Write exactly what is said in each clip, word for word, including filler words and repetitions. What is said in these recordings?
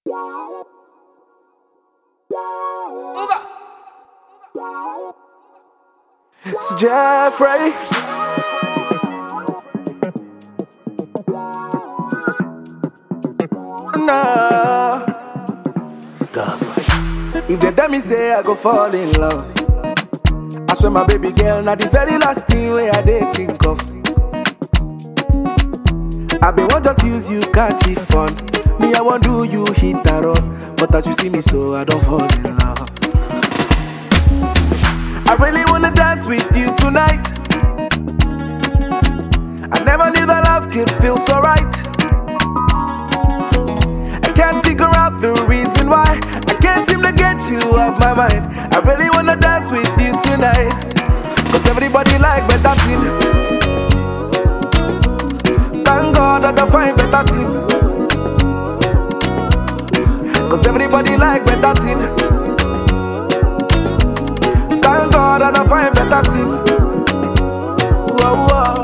It's Jeffrey. Nah. If they tell me say I go fall in love, I swear my baby girl, not the very last thing where I did think of. I been want just use you catch it fun. Me I want do you hit that run, but as you see me so I don't fall in love. I really wanna dance with you tonight. I never knew that love could feel so right. I can't figure out the reason why I can't seem to get you off my mind. I really wanna dance with you tonight, cause everybody like better thing. Thank God that I find better thing, cause everybody like better thing. Thank God that I find better thing. Whoa, whoa.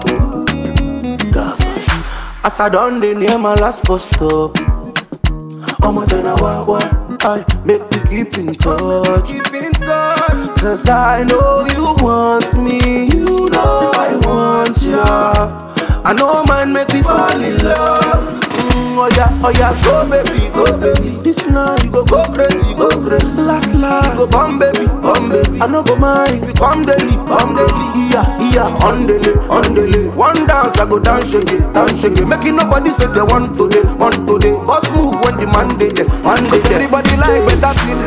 As I done the near my last post up, I'm a ten hour I make me keep in touch. Keep in touch. Cause I know you want me, you know I want ya. I know man make me fall in love. Mm, oh yeah, oh yeah, go baby, go baby. This night you go go crazy, go crazy. Last last, you go bomb baby, bomb baby. I know go mind if you come daily, come daily. Yeah, yeah, on daily, on daily. One dance I go dance shake it, dance shake it. Making nobody say they want today, want today. Boss move when the man dey there, man dey there. Everybody like better thing.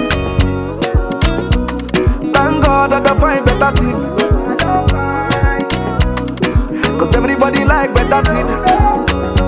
Thank God that I find better thing, cause everybody like better thing.